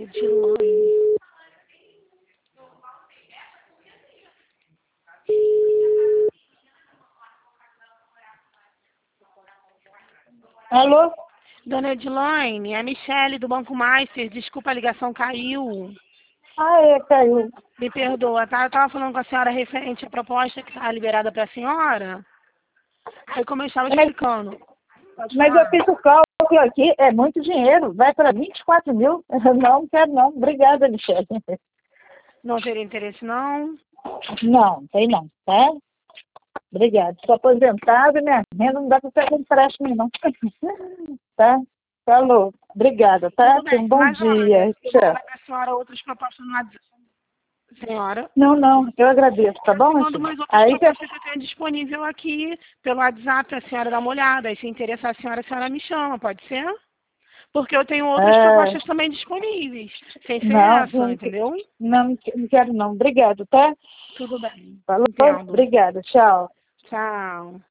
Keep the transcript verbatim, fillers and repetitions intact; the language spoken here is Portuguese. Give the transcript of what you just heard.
Edilane. Alô? Dona Edilane, é a Michele do Banco Master. Desculpa, a ligação caiu. Ah, é, caiu. Me perdoa, tá? Eu estava falando com a senhora referente à proposta que está liberada para a senhora. Aí, como eu estava Mas, explicando. mas eu fiz o cálculo aqui, é muito dinheiro, vai para vinte e quatro mil. Não, não quero não. Obrigada, Michele. Não teria interesse, não? Não, tem não, tá? Obrigada. Sou aposentada, minha renda não dá para pegar empréstimo, não. Tá? Falou. Obrigada, tá? Tudo Tenha bem, um bom mas olha, dia. eu vou Tchau. mandar para a senhora outras propostas no WhatsApp. Senhora? Não, não, eu agradeço, tá Eu bom, te mando Michele? mais outras Aí você... propostas que eu tenho disponível aqui pelo WhatsApp, a senhora dá uma olhada. E se interessar a senhora, a senhora me chama, pode ser? Porque eu tenho outras É, propostas também disponíveis. Sem ser não, essa, não, entendeu? não, não quero não. Obrigado, tá? Tudo bem. Falou? Entendo. Obrigada, tchau. Tchau.